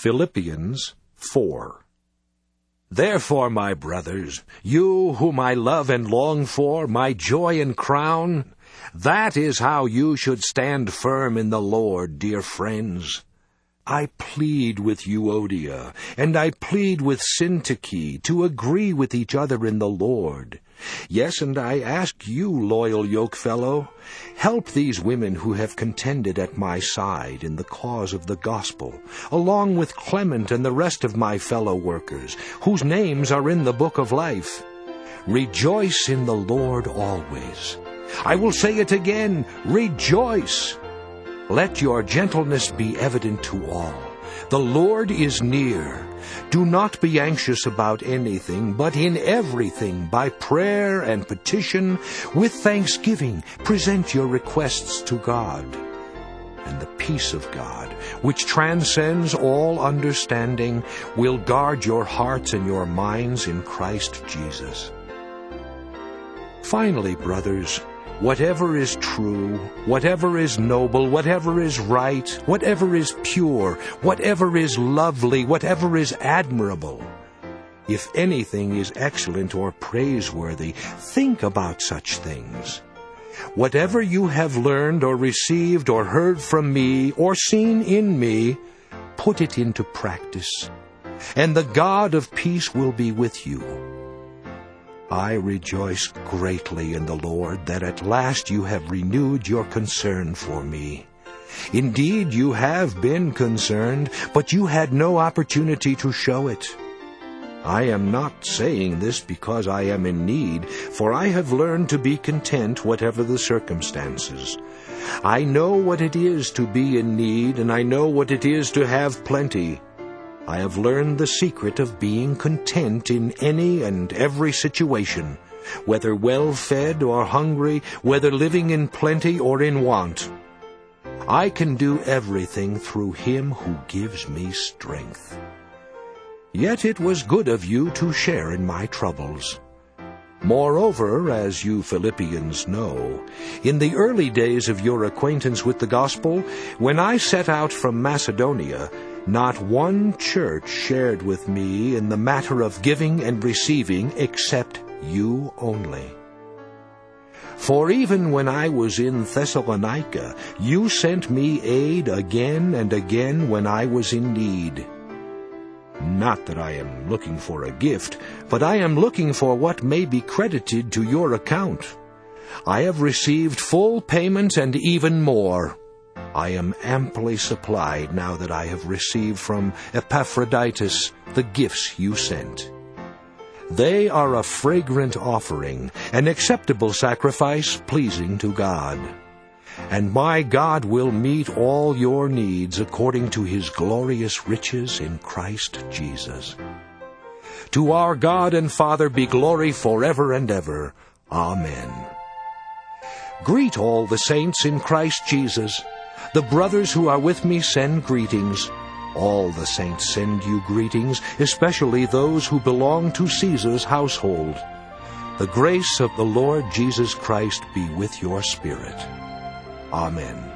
Philippians 4. Therefore, my brothers, you whom I love and long for, my joy and crown, that is how you should stand firm in the Lord, dear friends. I plead with Euodia, and I plead with Syntyche to agree with each other in the Lord. Yes, and I ask you, loyal yokefellow, help these women who have contended at my side in the cause of the gospel, along with Clement and the rest of my fellow workers, whose names are in the book of life. Rejoice in the Lord always. I will say it again, rejoice. Let your gentleness be evident to all. The Lord is near. Do not be anxious about anything, but in everything, by prayer and petition, with thanksgiving, present your requests to God. And the peace of God, which transcends all understanding, will guard your hearts and your minds in Christ Jesus. Finally, brothers, whatever is true, whatever is noble, whatever is right, whatever is pure, whatever is lovely, whatever is admirable, if anything is excellent or praiseworthy, think about such things. Whatever you have learned or received or heard from me or seen in me, put it into practice, and the God of peace will be with you. I rejoice greatly in the Lord that at last you have renewed your concern for me. Indeed, you have been concerned, but you had no opportunity to show it. I am not saying this because I am in need, for I have learned to be content whatever the circumstances. I know what it is to be in need, and I know what it is to have plenty. I have learned the secret of being content in any and every situation, whether well-fed or hungry, whether living in plenty or in want. I can do everything through Him who gives me strength. Yet it was good of you to share in my troubles. Moreover, as you Philippians know, in the early days of your acquaintance with the gospel, when I set out from Macedonia, not one church shared with me in the matter of giving and receiving except you only. For even when I was in Thessalonica, you sent me aid again and again when I was in need. Not that I am looking for a gift, but I am looking for what may be credited to your account. I have received full payment and even more. I am amply supplied now that I have received from Epaphroditus the gifts you sent. They are a fragrant offering, an acceptable sacrifice pleasing to God. And my God will meet all your needs according to His glorious riches in Christ Jesus. To our God and Father be glory forever and ever. Amen. Greet all the saints in Christ Jesus. The brothers who are with me send greetings. All the saints send you greetings, especially those who belong to Caesar's household. The grace of the Lord Jesus Christ be with your spirit. Amen.